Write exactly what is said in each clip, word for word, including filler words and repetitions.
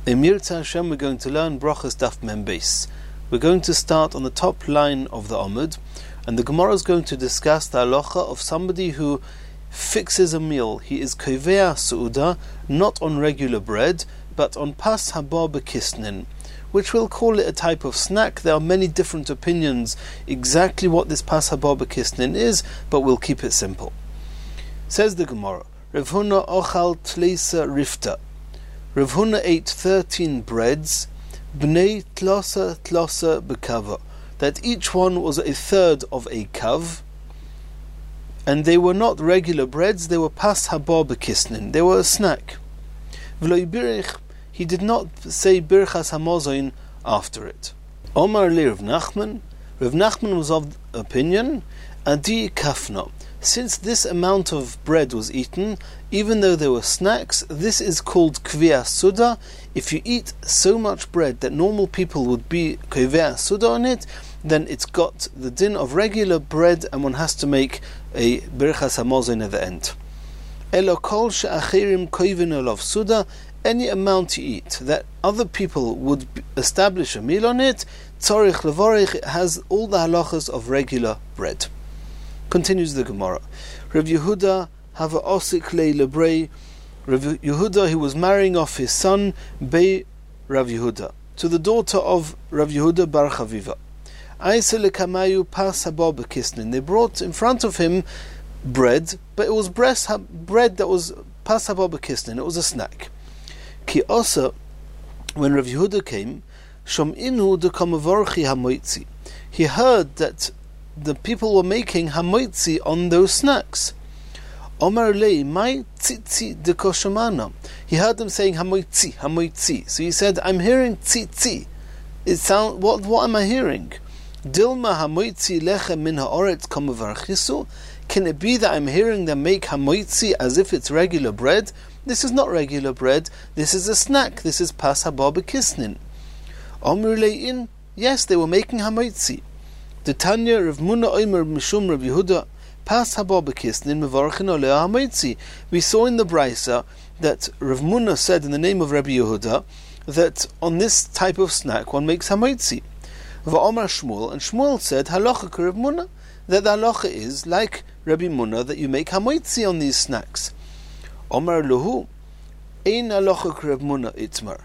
In Mirza Hashem, we're going to learn Brachas Daf Mem Beis. We're going to start on the top line of the Amud, and the Gemara is going to discuss the halacha of somebody who fixes a meal. He is kovea su'uda, not on regular bread, but on pas haba b'kisnin, which we'll call it a type of snack. There are many different opinions exactly what this pas haba b'kisnin is, but we'll keep it simple. Says the Gemara, Rav Huna ochal tleisa rifta. Rav Huna ate thirteen breads, bnei tlosa tlosa b'kava, that each one was a third of a kav, and they were not regular breads, they were pas haba b'kisnin, they were a snack. V'lo yibirich, he did not say birchas hamazon after it. Omar li Rav Nachman, Rav Nachman was of opinion, adi kafna, since this amount of bread was eaten, even though there were snacks, this is called kvia suda. If you eat so much bread that normal people would be kvia suda on it, then it's got the din of regular bread, and one has to make a birchas hamazon at the end. Elo kol she'achirim koivin olav suda, any amount you eat that other people would establish a meal on it, tzorich levorich, it has all the halachas of regular bread. Continues the Gemara. Rav Yehuda have a osik le lebrei. Rav Yehuda, he was marrying off his son Bei Rav Yehuda to the daughter of Rav Yehuda bar Chaviva. Aise lekamayu pas haba b'kisnin. They brought in front of him bread, but it was breast, bread that was pas haba b'kisnin. It was a snack. Ki osa, when Rav Yehuda came, shom'inu dekamavorchi hamoitzi. He heard that the people were making hamoitzi on those snacks. Omar lei mai tzitzi dekoshamana. He heard them saying hamoitzi, hamoitzi. So he said, I'm hearing tzitzi. It sound what? What am I hearing? Dilma hamoitzi lechem min haaretz kamavarchisu. Can it be that I'm hearing them make hamoitzi as if it's regular bread? This is not regular bread. This is a snack. This is pas haba b'kisnin. Omar lei'in. Yes, they were making hamoitzi. The Tanya Rav Muna Omer Mishum Rav Yehuda pas haba b'kisnin mevarchin oleh hamoitzi. We saw in the Brisa that Rav Muna said in the name of Rabbi Yehuda that on this type of snack one makes hamoitzi. Va'omar Shmuel, and Shmuel said halacha Rav Muna, that the halacha is like Rabbi Muna that you make hamoitzi on these snacks. Omar Luhu ein halacha Rav Muna itmar.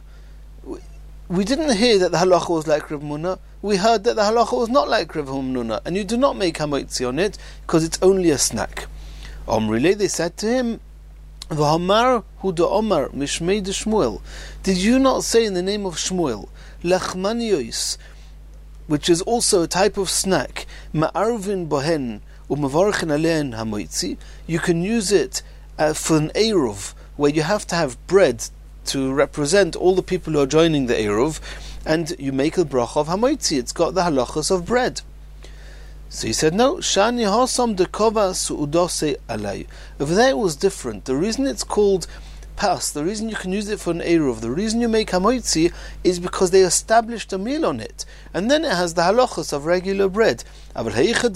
We didn't hear that the halacha was like Rav Muna. We heard that the halacha was not like Rav Muna, and you do not make hamoitzi on it because it's only a snack. Omrile, they said to him, V'hamar hu da Omar mishmei de Shmuel. Did you not say in the name of Shmuel, lachmaniyos, which is also a type of snack, ma'arvin bohen u'mavarchin alein hamoitzi? You can use it uh, for an eruv, where you have to have bread to represent all the people who are joining the eruv, and you make a bracha of hamoitzi. It's got the halachas of bread. So he said, no, shani hasam dekova suudose alay. Over there it was different. The reason it's called pas, the reason you can use it for an eruv, the reason you make hamoitzi is because they established a meal on it, and then it has the halachas of regular bread. But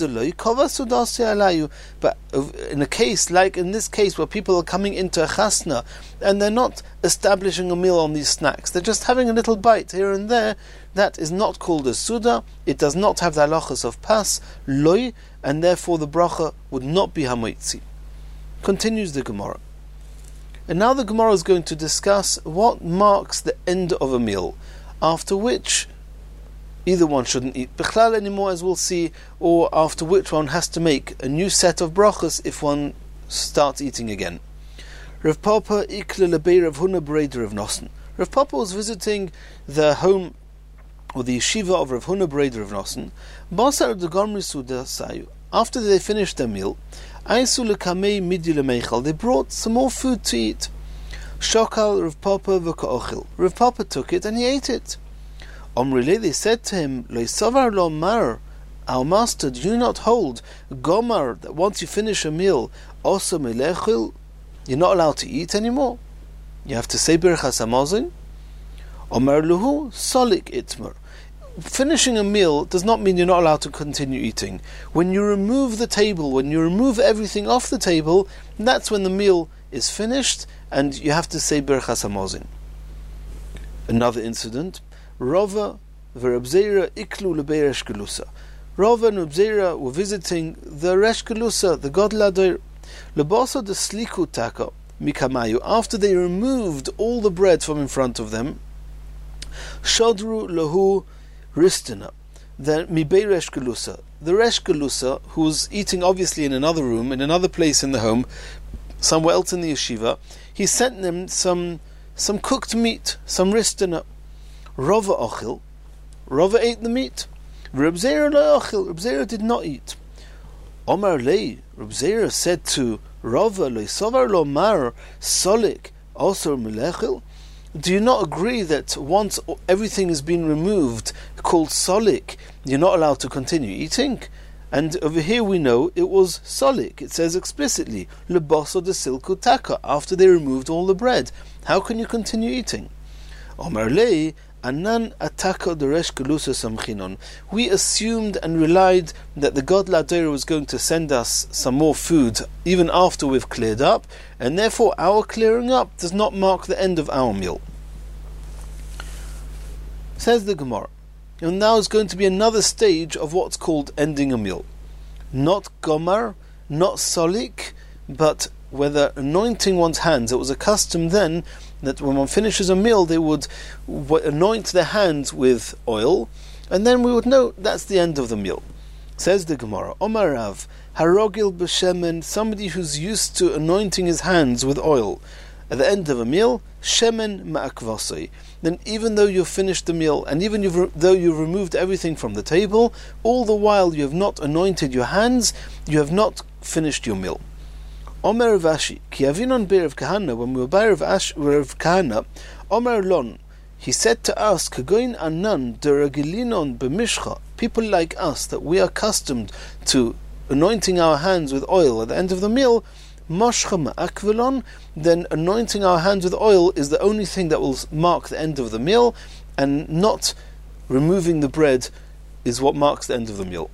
in a case like in this case where people are coming into a chasna and they're not establishing a meal on these snacks, they're just having a little bite here and there, that is not called a suda. It does not have the halachas of pas, loy, and therefore the bracha would not be hamoitzi. Continues the Gemara. And now the Gemara is going to discuss what marks the end of a meal, after which either one shouldn't eat bichlal anymore, as we'll see, or after which one has to make a new set of brachas if one starts eating again. Rav Papa ikle lebei Rav Huna Breder of Nosson. Rav Papa was visiting the home or the yeshiva of Rav Huna Breder of Nosson. Basar de Gomri Suda Sayu. After they finished their meal, they brought some more food to eat. Shokal Rav Papa v'ka'ochil. Rav Papa took it and he ate it. Omrile, they said to him, Lo savar lo mar, our master, do you not hold gomar, that once you finish a meal, also melechil, you're not allowed to eat anymore? You have to say birchas hamazon? Omar luhu solik itmer. Finishing a meal does not mean you're not allowed to continue eating. When you remove the table, when you remove everything off the table, that's when the meal is finished, and you have to say birchas hamazon. Another incident, Rava v'Reb Zera iklu lebei Resh Gelusa. Rava and Reb Zera were visiting the Resh Gelusa, the God Ladoir. Lebasa de sliku taka mikamayu. After they removed all the bread from in front of them, Shadru lahu ristina. Then mibei Resh Gelusa. The Resh Gelusa, who was eating obviously in another room, in another place in the home, somewhere else in the yeshiva, he sent them some some cooked meat, some ristina. Rava ochil. Rava ate the meat. Reb Zera lo ochil. Reb Zera did not eat. Omar lei. Reb Zera said to Rava, lo sovar lo mar solik also milechil. Do you not agree that once everything has been removed, called solik, you're not allowed to continue eating? And over here we know it was solik. It says explicitly, leboso de silku taka, after they removed all the bread. How can you continue eating? Omar lei, anan ataka de Resh Gelusa samchinon. We assumed and relied that the God Ladoir was going to send us some more food even after we've cleared up, and therefore our clearing up does not mark the end of our meal. Says the Gemara. And now is going to be another stage of what's called ending a meal. Not gomar, not solik, but whether anointing one's hands. It was a custom then that when one finishes a meal, they would w- anoint their hands with oil, and then we would know that's the end of the meal. Says the Gemara, Omar Rav, harogil b'shemen, somebody who's used to anointing his hands with oil. At the end of a meal, shemen ma'akvasoi. Then even though you've finished the meal, and even you've re- though you've removed everything from the table, all the while you have not anointed your hands, you have not finished your meal. Omer Vashi, ki avinon be'erev kahana, when we were by Rav Kahana, Omer Lon, he said to us, Kagoin anan deragilinon b'mishcha, people like us, that we are accustomed to anointing our hands with oil at the end of the meal, Moshcha ma'akvilon, then anointing our hands with oil is the only thing that will mark the end of the meal, and not removing the bread is what marks the end of the meal.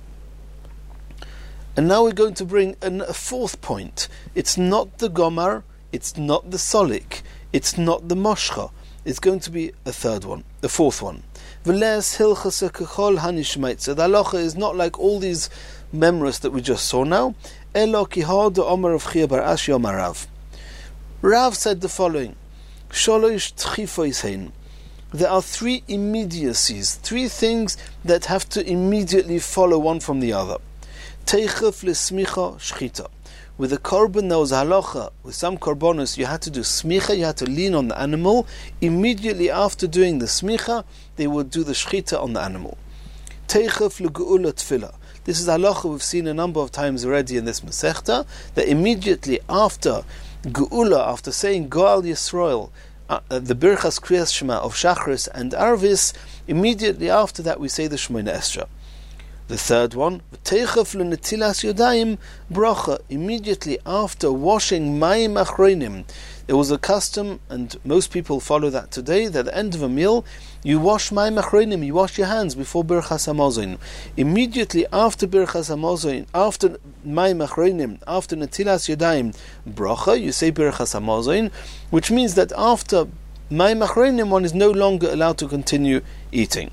And now we're going to bring an, a fourth point. It's not the gomar, it's not the solik, it's not the moshcha. It's going to be a third one, the fourth one. V'les hilchasa kechol hanishmaitza. The halacha is not like all these memories that we just saw now. Elo ki ha'da Omer of Chia bar Ashi Omer Rav. Rav said the following: Sholosh tchifois hein. There are three immediacies, three things that have to immediately follow one from the other. Teichef lesmicha shchita. With a korban there was a halacha. With some korbanos you had to do smicha, you had to lean on the animal. Immediately after doing the smicha, they would do the shchita on the animal. Teichef legeula tefillah. This is halacha we've seen a number of times already in this Masechta, that immediately after geula, after saying Goal Yisrael, uh, uh, the Birchas Kriyas Shema of Shachris and Arvis, immediately after that we say the Shemona Esra. The third one, Teichef lenetilas yodayim bracha. Immediately after washing mayim achronim, there was a custom, and most people follow that today, that at the end of a meal, you wash mayim achronim, you wash your hands before Birchas Hamazon. Immediately after Birchas Hamazon, after mayim achronim, after netilas yodayim bracha, you say Birchas Hamazon, which means that after mayim achronim, one is no longer allowed to continue eating.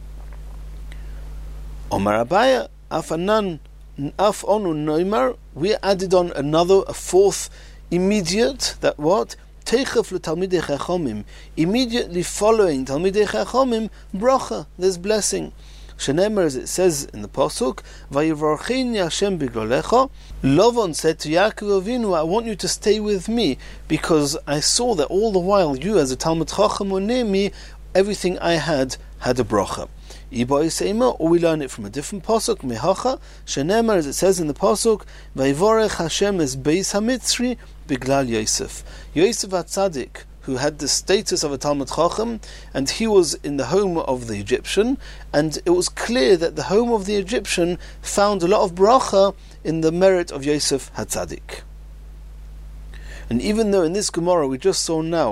Omar Abaya, afanan af onu noimar, we added on another, a fourth immediate, that what? Teichef letalmidei chachomim, immediately following talmidei chachomim, bracha, there's blessing. Shenemer, as it says in the Pasuk, Vayivarcheni Hashem biglolecha, Lovon said to Yaakov Avinu, I want you to stay with me, because I saw that all the while you as a Talmid Chacham were near me, everything I had had a bracha. Or we learn it from a different pasuk, mehacha shenemar, as it says in the pasuk, Vayivorech Hashem es beis hamitzri biglal Yosef. Yosef HaTzadik, who had the status of a Talmid Chacham, and he was in the home of the Egyptian, and it was clear that the home of the Egyptian found a lot of bracha in the merit of Yosef HaTzadik. And even though in this Gemara we just saw now,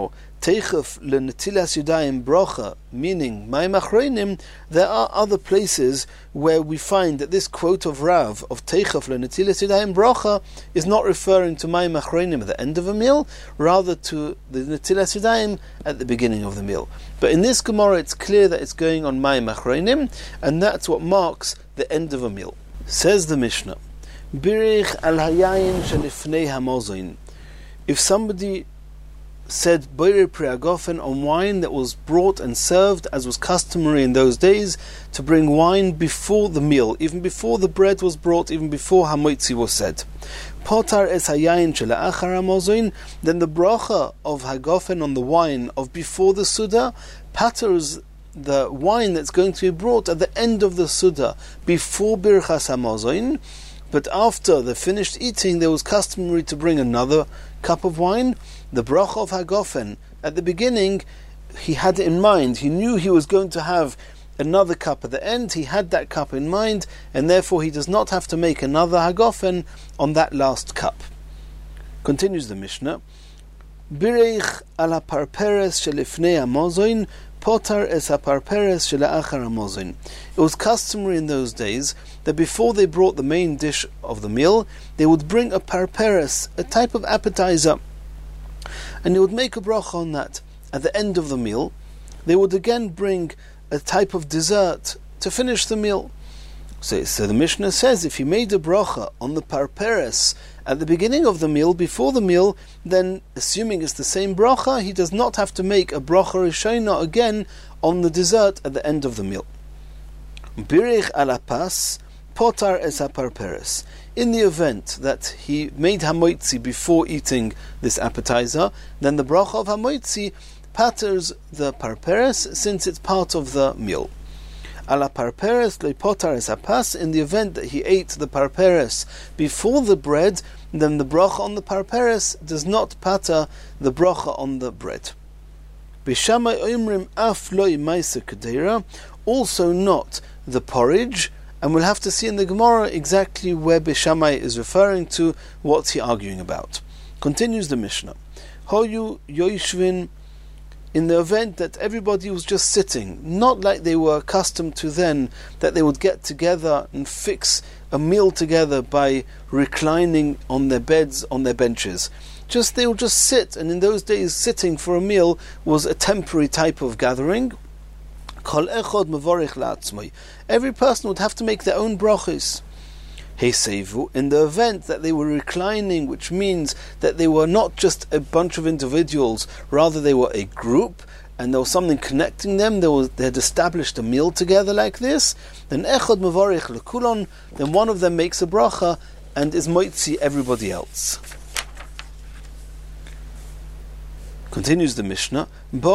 Teichef lenetilas yadayim brocha, meaning mayim achronim, there are other places where we find that this quote of Rav of Teichef lenetilas yadayim brocha is not referring to mayim achronim at the end of a meal, rather to the netilas yadayim at the beginning of the meal. But in this Gemara, it's clear that it's going on mayim achronim, and that's what marks the end of a meal. Says the Mishnah, Birich al hayayin shelifnei hamozoin. If somebody said Boire Priagofen on wine that was brought and served, as was customary in those days, to bring wine before the meal, even before the bread was brought, even before Hamoitzi was said. Potar es hayayin shela'achar hamozoin, then the bracha of Hagofen on the wine of before the Suda patters the wine that's going to be brought at the end of the Suda, before Birchas Hamozoin. But after the finished eating, there was customary to bring another cup of wine. The bracha of Hagofen, at the beginning, he had it in mind. He knew he was going to have another cup at the end. He had that cup in mind, and therefore he does not have to make another Hagofen on that last cup. Continues the Mishnah. Bireich ala parperes shelifnei hamozoin, potar es haparperes shela'achar hamozoin. It was customary in those days that before they brought the main dish of the meal, they would bring a parperes, a type of appetizer, and they would make a bracha on that. At the end of the meal, they would again bring a type of dessert to finish the meal. So, so the Mishnah says, if he made a bracha on the parperes at the beginning of the meal, before the meal, then, assuming it's the same bracha, he does not have to make a bracha rishona again on the dessert at the end of the meal. Birich ala pas, potar es parperes. In the event that he made hamoitzi before eating this appetizer, then the bracha of hamoitzi patters the parperes, since it's part of the meal. Ala parperes le potar es pas. In the event that he ate the parperes before the bread, then the bracha on the parperes does not patter the bracha on the bread. Bishamai oimrim af lo imaisa kedera, also not the porridge. And we'll have to see in the Gemara exactly where Bishamai is referring to, what's he arguing about. Continues the Mishnah. Hoyu yoishvin, in the event that everybody was just sitting, not like they were accustomed to then, that they would get together and fix a meal together by reclining on their beds, on their benches. Just they would just sit, and in those days sitting for a meal was a temporary type of gathering. Kol echod mevorich la'atzmai. Every person would have to make their own brachos. Heisevu, in the event that they were reclining, which means that they were not just a bunch of individuals, rather they were a group, and there was something connecting them, they, was, they had established a meal together like this, then echod mevorich lekulon, then one of them makes a bracha and is moitzi everybody else. Continues the Mishnah,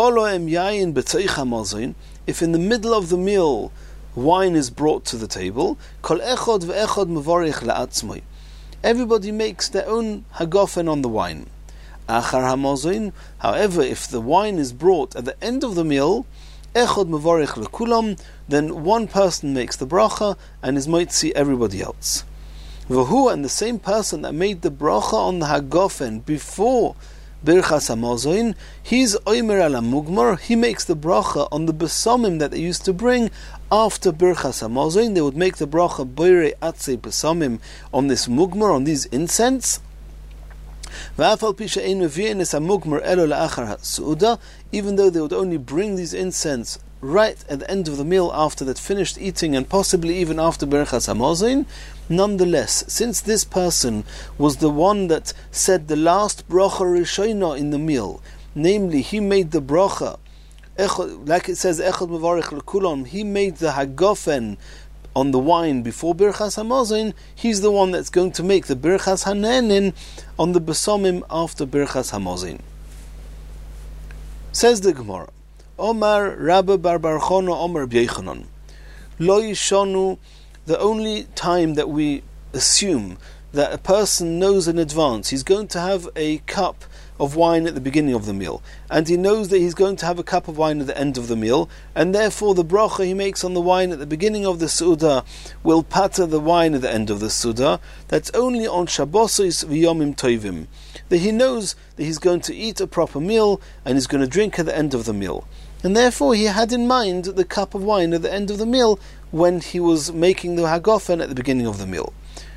if in the middle of the meal wine is brought to the table, kol echod ve'echod mevorich la'atzmoi. Everybody makes their own hagofen on the wine. Achar hamozoin, however, if the wine is brought at the end of the meal, echod mevorich lekulam, then one person makes the bracha and is moitzi everybody else. V'hu, and the same person that made the bracha on the hagofen before Birchas Hamozoin, he's oimer ala mugmar, he makes the bracha on the besomim that they used to bring after Birchas Hamozoin. They would make the bracha boire atzei besomim on this mugmar, on these incense. V'afal pisha ein mevi'in es hamugmar elo la'achar ha'su'uda, even though they would only bring these incense right at the end of the meal after they'd finished eating, and possibly even after Birchas Hamozoin. Nonetheless, since this person was the one that said the last bracha rishona in the meal, namely he made the bracha, like it says, echad mevarich lekulon, he made the hagofen on the wine before Birchas Hamozoin, he's the one that's going to make the Birchas Hanenin on the besomim after Birchas Hamozoin. Says the Gemara, Omar Rabba Bar Bar Chona Omar B'Yechanon, Lo Yishonu. The only time that we assume that a person knows in advance he's going to have a cup of wine at the beginning of the meal, and he knows that he's going to have a cup of wine at the end of the meal, and therefore the bracha he makes on the wine at the beginning of the Suda will pater the wine at the end of the Suda. That's only on Shabbosos v'Yomim Tovim, that he knows that he's going to eat a proper meal and he's going to drink at the end of the meal. And therefore he had in mind the cup of wine at the end of the meal when he was making the Hagofen at the beginning of the meal.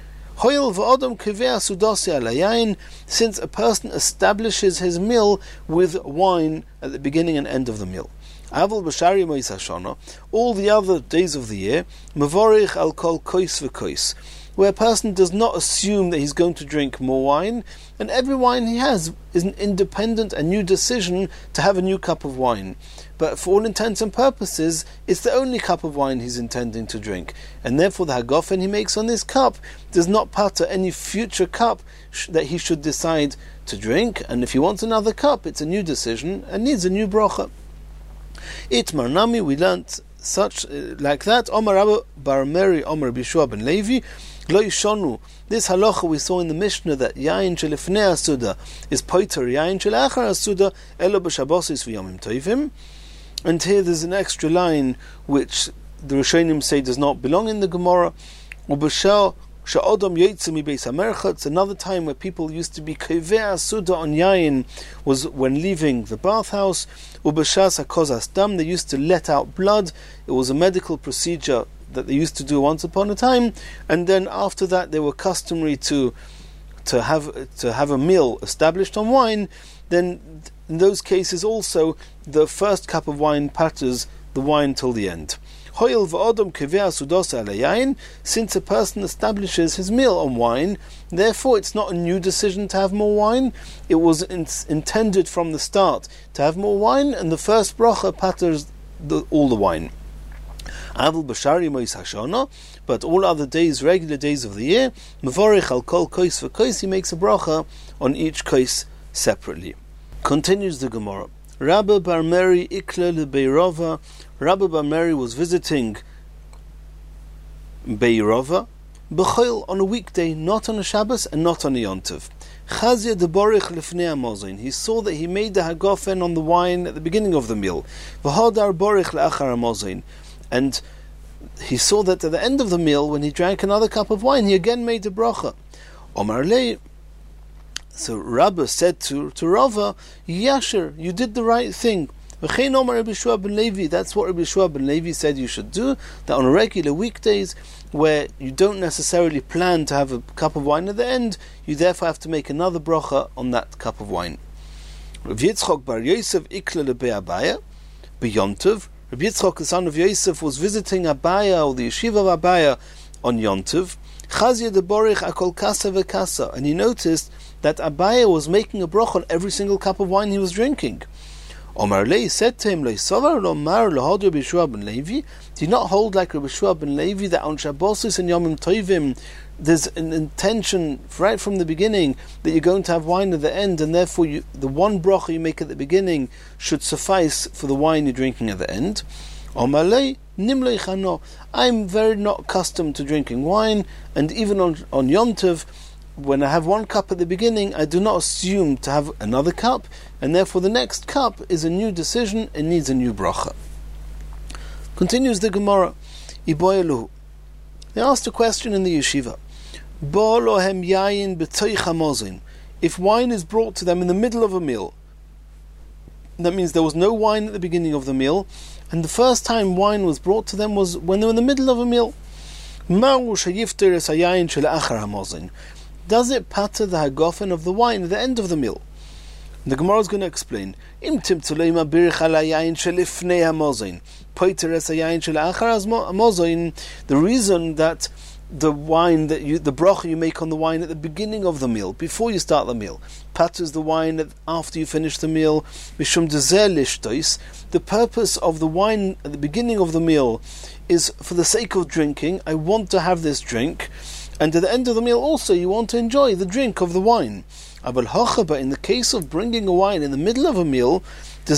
Since a person establishes his meal with wine at the beginning and end of the meal. All the other days of the year, Mavorich al kol kois v'kois, where a person does not assume that he's going to drink more wine, and every wine he has is an independent and new decision to have a new cup of wine. But for all intents and purposes, it's the only cup of wine he's intending to drink, and therefore the Hagofen he makes on this cup does not pater any future cup sh- that he should decide to drink, and if he wants another cup, it's a new decision and needs a new bracha. Itmar Nami, we learnt such uh, like that. Omar Rabbi Bar Meri, Omar Bishua ben Levi, Lo Yishonu. This halacha we saw in the Mishnah that Yain Shelifnei Asuda is poiter Yain Shelachar Asuda Elo b'Shabbosos v'Yomim Tovim. And here there's an extra line which the Rishonim say does not belong in the Gemara. Ubashal Sha'odam Yetzu mi Beis HaMercha. It's another time where people used to be Kevei Asuda on Yain was when leaving the bathhouse. Ubashas HaKozas Dam, they used to let out blood. It was a medical procedure that they used to do once upon a time, and then after that they were customary to to have to have a meal established on wine. Then in those cases also the first cup of wine paters the wine till the end. Since a person establishes his meal on wine, therefore it's not a new decision to have more wine. It was in, intended from the start to have more wine, and the first bracha paters the, all the wine. But all other days, regular days of the year, Mavorich al kol kois v'kois, he makes a bracha on each kois separately. Continues the Gemara. Rabbi Bar Meri ikla leBeirova. Rabbi Bar Meri was visiting Beirova, b'chol, on a weekday, not on a Shabbos and not on a Yontiv. Chazia deborich lefnei hamozin. He saw that he made the Hagofen on the wine at the beginning of the meal. V'hodar borich leachar hamozin. And he saw that at the end of the meal, when he drank another cup of wine, he again made a bracha. Omar lei. So Rabbi said to, to Rava, Yasher, you did the right thing. That's what Rabbi Yeshua ben Levi said you should do, that on regular weekdays, where you don't necessarily plan to have a cup of wine at the end, you therefore have to make another bracha on that cup of wine. Rav Yitzchok bar Yosef ikla lebe Abaya, b'Yontiv. Rabbi Yitzchok, the son of Yosef, was visiting Abaya, or the yeshiva of Abaya, on Yontiv. Chazia deborich akol kasa v'kasa, and he noticed that Abaya was making a bracha on every single cup of wine he was drinking. Omar Lei said to him, Leisavar lo mar lo Rabbi Yeshua ben Levi. Do you not hold like Rabbi Yeshua ben Levi that on Shabbosos and Yomim Tovim there's an intention right from the beginning that you're going to have wine at the end, and therefore you, the one bracha you make at the beginning should suffice for the wine you're drinking at the end? Omar Lei nimlei chano. I'm very not accustomed to drinking wine, and even on on Yom Tov, when I have one cup at the beginning, I do not assume to have another cup, and therefore the next cup is a new decision and needs a new bracha. Continues the Gemara. Iboyeluhu. They asked a question in the yeshiva. Bo lohem yayin b'toich hamozin. If wine is brought to them in the middle of a meal, that means there was no wine at the beginning of the meal, and the first time wine was brought to them was when they were in the middle of a meal. Does it pater the Hagofen of the wine at the end of the meal? The Gemara is going to explain. The reason that the wine that you, the bracha you make on the wine at the beginning of the meal, before you start the meal, paters the wine after you finish the meal. The purpose of the wine at the beginning of the meal is for the sake of drinking. I want to have this drink. And at the end of the meal also you want to enjoy the drink of the wine. But in the case of bringing a wine in the middle of a meal, where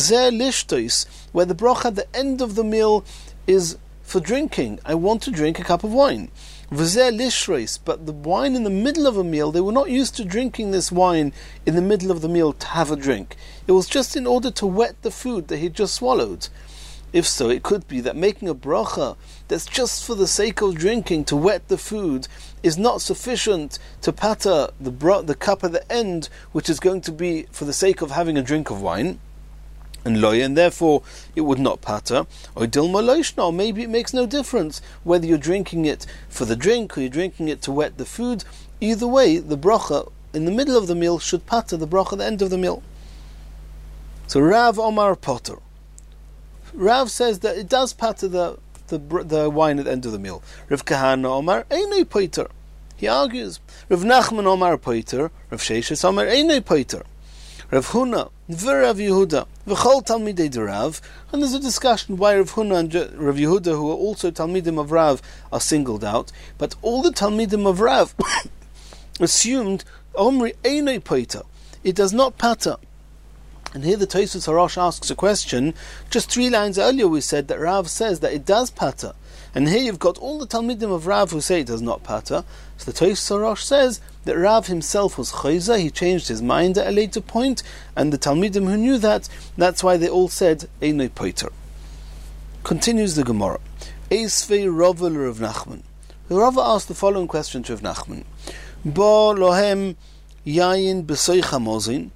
the bracha at the end of the meal is for drinking, I want to drink a cup of wine. V'zeh lishreis, but the wine in the middle of a meal, they were not used to drinking this wine in the middle of the meal to have a drink. It was just in order to wet the food that he'd just swallowed. If so, it could be that making a bracha that's just for the sake of drinking, to wet the food, is not sufficient to pater the bro- the cup at the end, which is going to be for the sake of having a drink of wine. And loy, and therefore it would not pater. Or dilma loishna, maybe it makes no difference whether you're drinking it for the drink or you're drinking it to wet the food. Either way, the bracha in the middle of the meal should pater the bracha at the end of the meal. So Rav Omar Potter. Rav says that it does pater the the the wine at the end of the meal. Rav Kahana Omar Einay Poiter. He argues. Rav Nachman Omar Poiter. Rav Sheshes Omar Einay Poiter. Rav Huna, Rav Yehuda, V'chol Talmidei de Rav, and there's a discussion why Rav Huna and Rav Yehuda, who are also Talmidim of Rav, are singled out, but all the Talmidim of Rav assumed Omri Einay Poiter. It does not pater. And here the Tosfos Harash asks a question. Just three lines earlier we said that Rav says that it does pater. And here you've got all the Talmidim of Rav who say it does not pater. So the Tosfos Harash says that Rav himself was chayza, he changed his mind at a later point, and the Talmidim who knew that, that's why they all said Einay Poiter. Continues the Gemara. Eisvei Rava Rav Nachman. The Rava asked the following question to Rav Nachman. Bo lohem yayin b'soich hamozin.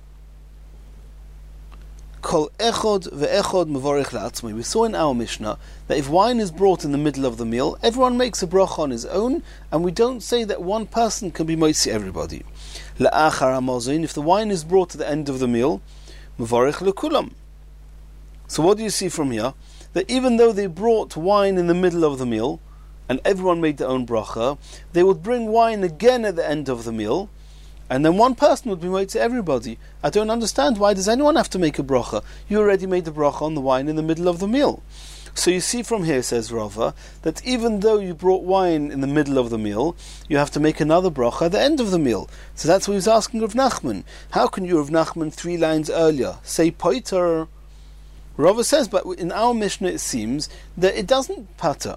Kol echod ve'echod mevorich la'atzmai. We saw in our Mishnah that if wine is brought in the middle of the meal, everyone makes a bracha on his own, and we don't say that one person can be moitzi everybody. La'achar hamozin, if the wine is brought at the end of the meal, mevorich lekulam. So what do you see from here? That even though they brought wine in the middle of the meal, and everyone made their own bracha, they would bring wine again at the end of the meal, and then one person would be made to everybody. I don't understand. Why does anyone have to make a bracha? You already made the bracha on the wine in the middle of the meal. So you see from here, says Rava, that even though you brought wine in the middle of the meal, you have to make another bracha at the end of the meal. So that's what he was asking Rav Nachman. How can you, Rav Nachman, three lines earlier, say poiter? Rava says, but in our Mishnah it seems that it doesn't pater.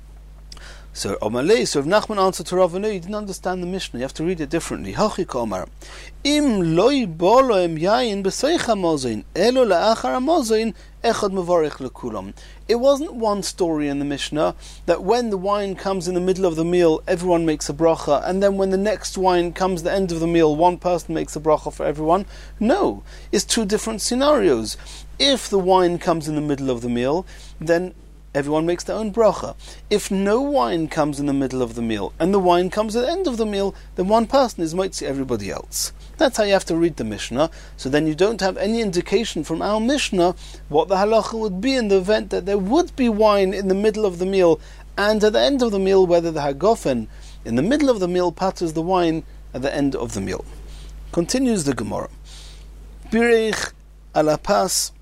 So Omalei, so if Nachman answered to Rav, no, you didn't understand the Mishnah. You have to read it differently. Hachik Omar, Im loy bolo em yayin b'seich hamozin, elo la'achar hamozin, echad mevorich lekulam. It wasn't one story in the Mishnah that when the wine comes in the middle of the meal, everyone makes a bracha, and then when the next wine comes at the end of the meal, one person makes a bracha for everyone. No, it's two different scenarios. If the wine comes in the middle of the meal, then everyone makes their own bracha. If no wine comes in the middle of the meal, and the wine comes at the end of the meal, then one person is motzi everybody else. That's how you have to read the Mishnah. So then you don't have any indication from our Mishnah what the halacha would be in the event that there would be wine in the middle of the meal, and at the end of the meal, whether the hagofen in the middle of the meal patters the wine at the end of the meal. Continues the Gemara. Birech alapas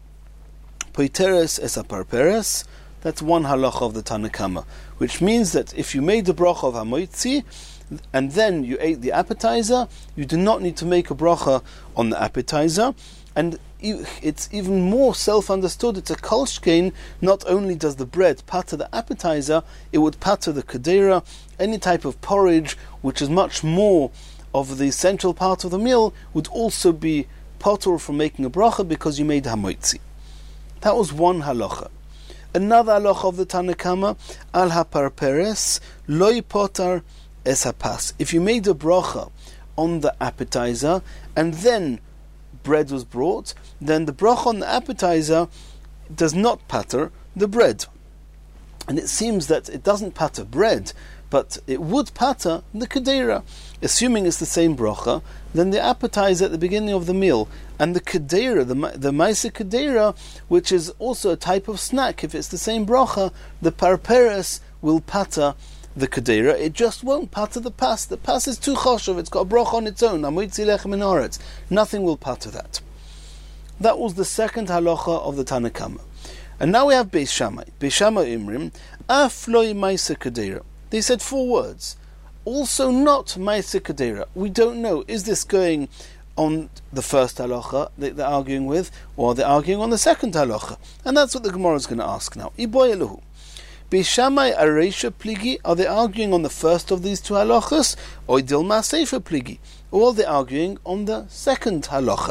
poiteres es aparperes. That's one halacha of the Tanna Kama, which means that if you made the bracha of hamoitzi and then you ate the appetizer, you do not need to make a bracha on the appetizer. And it's even more self-understood. It's a kolshkein. Not only does the bread pater the appetizer, it would pater the kedera, any type of porridge, which is much more of the central part of the meal, would also be pater from making a bracha because you made hamoitzi. That was one halacha. Another halacha of the Tanna Kama, al haparperes loy potar es hapas. If you made a bracha on the appetizer and then bread was brought, then the bracha on the appetizer does not pater the bread. And it seems that it doesn't pater bread, but it would pater the kedera. Assuming it's the same bracha, then the appetizer at the beginning of the meal, and the kedera, the, the maisa kedera, which is also a type of snack, if it's the same bracha, the parperes will pater the kedera. It just won't pater the pas. The pas is too choshev, it's got a bracha on its own. Amoitzi lechem in haaretz. Nothing will pater that. That was the second halacha of the Tanna Kama. And now we have Beis Shammai. Beis Shammai Imrim, af loy maisa kedera. They said four words. Also not Maisa Kedera. We don't know. Is this going on the first halacha that they're arguing with, or they're arguing on the second halacha? And that's what the Gemara is going to ask now. Iboy eluhu. Beishamai areisha pligi, are they arguing on the first of these two halachas, or dilma seifa pligi, or are they arguing on the second halacha?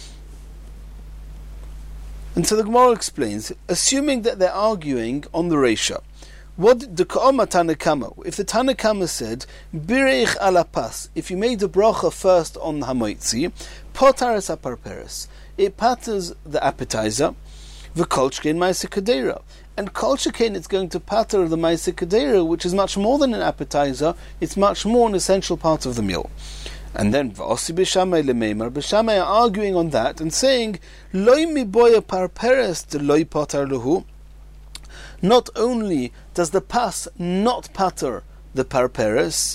And so the Gemara explains, assuming that they're arguing on the reisha, what the Ka'oma Tanakama, if the Tanakama said, Bireich ala pas, if you made the bracha first on Hamoitzi, Potaris aparperes, it patters the appetizer, V'kolchkein Maisa Kadera. And Kolchkein, it's going to patter the Maisa Kadera, which is much more than an appetizer, it's much more an essential part of the meal. And then V'osi B'Shamai L'Meimar, B'Shamai are arguing on that and saying, Loi mi boya parperes de loi potar luhu. Not only does the pas not patter the parperes,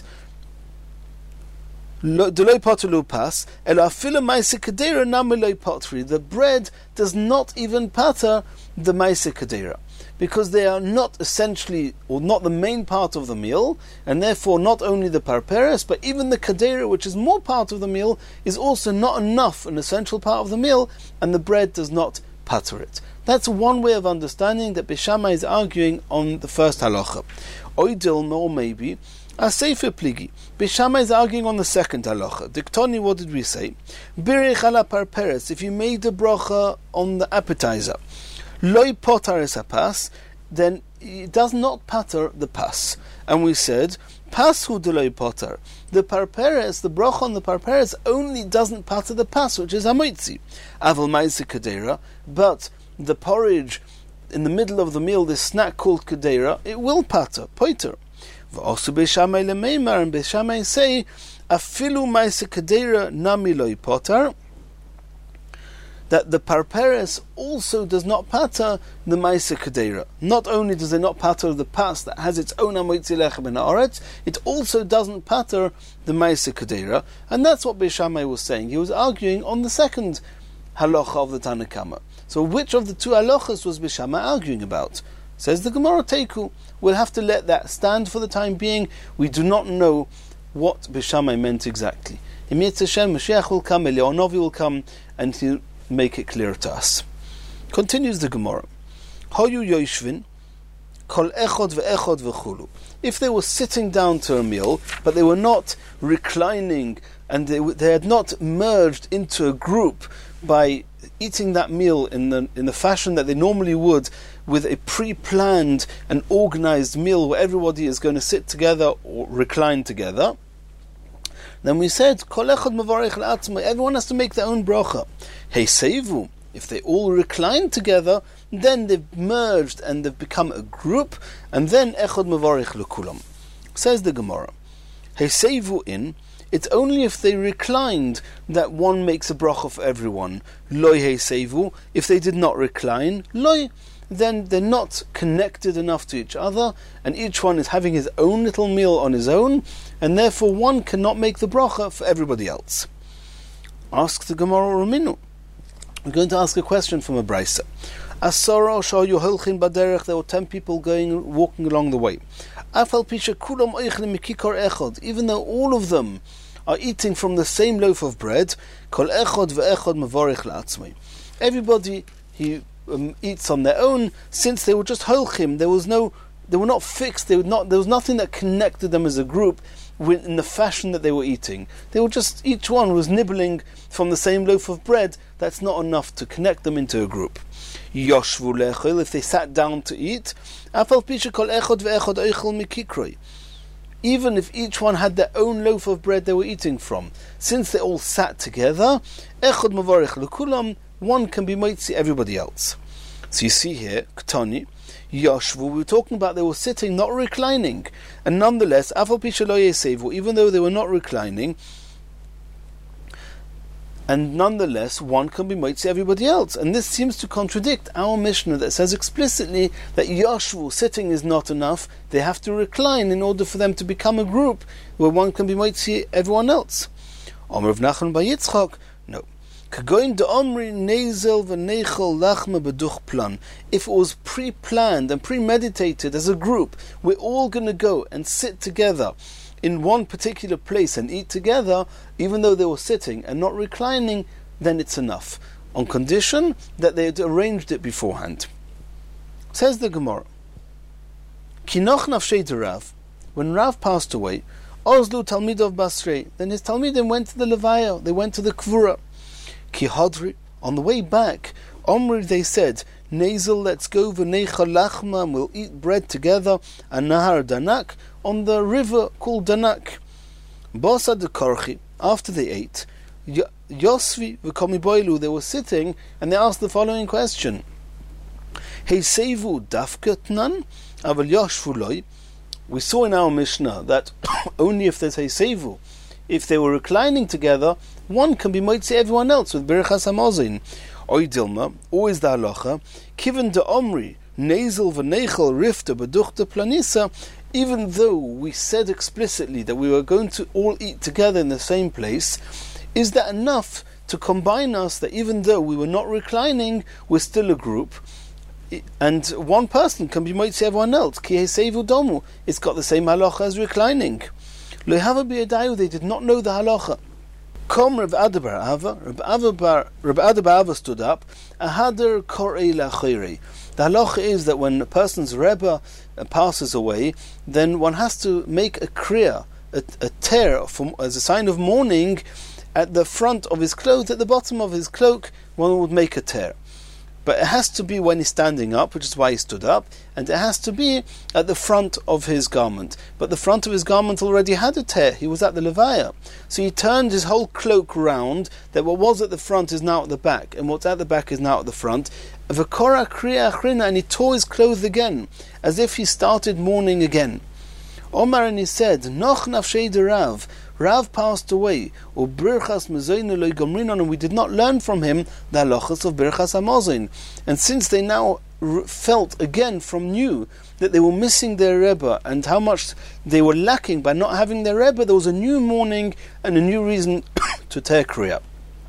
the bread does not even patter the maisa kadera, because they are not essentially, or not the main part of the meal, and therefore not only the parperes, but even the kadera, which is more part of the meal, is also not enough, an essential part of the meal, and the bread does not patter it. That's one way of understanding that Beishamai is arguing on the first halacha. Oidil, or maybe, a sefer pligi. Beishamai is arguing on the second halacha. Diktoni, what did we say? Birech ala parperes, if you made the bracha on the appetizer, loi potares apas, then it does not patter the pas. And we said, pas hu de loi potar. The parperes, the bracha on the parperes, only doesn't patter the pas, which is hamoitzi. Aval maisa kadera, but the porridge in the middle of the meal, this snack called kadera, it will patter, poiter. V'osu Beishamai lemeimar, and Beishamai say, afilu maisa kadera nami loi potar, that the parperes also does not patter the maisa kadera. Not only does it not patter the pas that has its own amoitzi lechem and haaretz, it also doesn't patter the maisa kadera, and that's what Beishamai was saying. He was arguing on the second halacha of the Tanakama. So which of the two halachas was Beishamai arguing about? Says the Gemara Teiku. We'll have to let that stand for the time being. We do not know what Beishamai meant exactly. In Yetz Hashem, Mashiach will come, Eliyahu Novi will come, and he'll make it clear to us. Continues the Gemara. Hoyu yoishvin, kol echod ve'echod v'chulu. If they were sitting down to a meal, but they were not reclining, and they, they had not merged into a group by eating that meal in the in the fashion that they normally would, with a pre-planned and organized meal where everybody is going to sit together or recline together, then we said, Kol echad mevarech la'atzmo, everyone has to make their own bracha. Hey seivu, if they all recline together, then they've merged and they've become a group, and then echad mevarech lekulam. Says the Gemara, Hey seivu in, it's only if they reclined that one makes a bracha for everyone. Loi hey seivu, if they did not recline, loi, then they're not connected enough to each other, and each one is having his own little meal on his own, and therefore one cannot make the bracha for everybody else. Ask the Gemara Raminu. We're going to ask a question from a Braisa. Asara shal yohelchin baderech, there were ten people going, walking along the way. Afal pisha kulam oichlin mikikar echad, even though all of them are eating from the same loaf of bread, kol echad ve'echad mevarich la'atzmai. Everybody, he Um, eats on their own, since they were just holchim. There was no, they were not fixed. They were not. There was nothing that connected them as a group in the fashion that they were eating. They were just, each one was nibbling from the same loaf of bread. That's not enough to connect them into a group. Yoshvu lechol, if they sat down to eat, afal pisha kol echad ve'echad oichel mikikroi. Even if each one had their own loaf of bread they were eating from, since they all sat together, echad mavarich lekulam, one can be moitzi everybody else. So you see here, Ktani, Yashvu, we were talking about they were sitting, not reclining, and nonetheless, Afal Pisha Lo Yesevu, even though they were not reclining, and nonetheless, one can be moitzi everybody else. And this seems to contradict our Mishnah that says explicitly that Yashvu, sitting, is not enough. They have to recline in order for them to become a group where one can be moitzi everyone else. Omer of Nachman by Yitzchak, no. If it was pre-planned and premeditated as a group, we're all going to go and sit together in one particular place and eat together, even though they were sitting and not reclining, then it's enough, on condition that they had arranged it beforehand. Says the Gemara, Kinoch nafshei de Rav, when Rav passed away, Ozlu Talmidov Basrei, then his Talmidim went to the Levaya, they went to the Kvura. Ki Hadri, on the way back, Omri, they said, Nazel, let's go v'neicha lachma, and we'll eat bread together, and Nahar Danak, on the river called Danak. Bosa de Korchi, after they ate, Yosvi v'komiboilu, they were sitting, and they asked the following question. Hey Seivu Dafkatnan, Aval Yoshvuloi. We saw in our Mishnah that only if there's Hey Seivu, if they were reclining together, one can be moitzi everyone else with Birchas Hamazon. Oy Dilma, always the halacha, Kiven de Omri, Nazel v'neichel rifta beduchta planisa, even though we said explicitly that we were going to all eat together in the same place, is that enough to combine us that even though we were not reclining, we're still a group, and one person can be moitzi everyone else? Ki hesevu domu, it's got the same halacha as reclining. Lo hava b'yadayu, they did not know the halacha. Kom Reb Adabar Ava, Reb Adabar Reb Adabar Ava stood up. Ahader korei lachiri. The halacha is that when a person's rebbe passes away, then one has to make a kriya, a, a tear, from, as a sign of mourning, at the front of his clothes, at the bottom of his cloak, one would make a tear. But it has to be when he's standing up, which is why he stood up, and it has to be at the front of his garment. But the front of his garment already had a tear. He was at the Levaya. So he turned his whole cloak round, that what was at the front is now at the back, and what's at the back is now at the front. V'kora kriya achrina, and he tore his clothes again, as if he started mourning again. Omar, and he said, Noch nafshei de Rav, Rav passed away, or Birchas Mazoin lo gomrinon, and we did not learn from him the halachas of Birchas Hamazon. And since they now r- felt again from new that they were missing their Rebbe and how much they were lacking by not having their Rebbe, there was a new mourning and a new reason to tear kriya.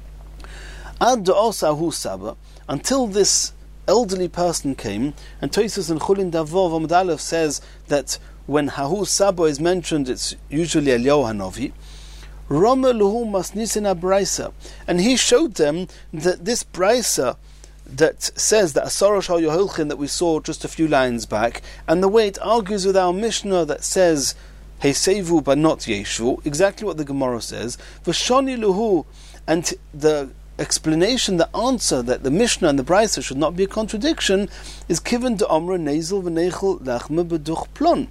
Ad da'osahu saba, until this elderly person came, and Tosfos and Chulin Davov Amud Aleph says that when Hahu Saba is mentioned, it's usually Eliyahu Hanavi. Rama Luhu Masnisin Abraisa, and he showed them that this Braisa that says that Asara Shal Yohilchin that we saw just a few lines back, and the way it argues with our Mishnah that says Heisevu but not Yeshu, exactly what the Gemara says. V'shani Luhu, and the explanation, the answer that the Mishnah and the Braisa should not be a contradiction is given to Amra Nazel v'neichel lachma beduch plon.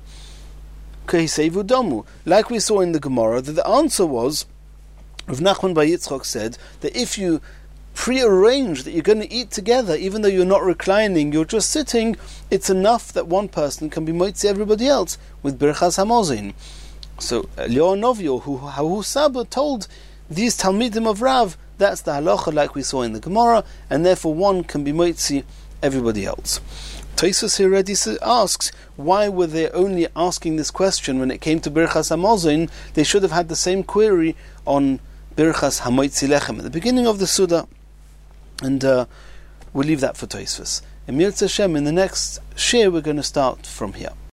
Like we saw in the Gemara, that the answer was, Rav Nachman bar Yitzchok said, that if you pre-arrange that you're going to eat together, even though you're not reclining, you're just sitting, it's enough that one person can be moitzi everybody else with Birchas Hamazon. So Eliyahu Hanavi, who Hahu Saba, told these Talmidim of Rav, that's the halacha like we saw in the Gemara, and therefore one can be moitzi everybody else. Tosfos here already asks, why were they only asking this question when it came to Birchas Hamazon? They should have had the same query on Birchas Hamoitzi Lechem at the beginning of the Suda. And uh, we'll leave that for Tosfos. In Mirz Hashem, in the next shir, we're going to start from here.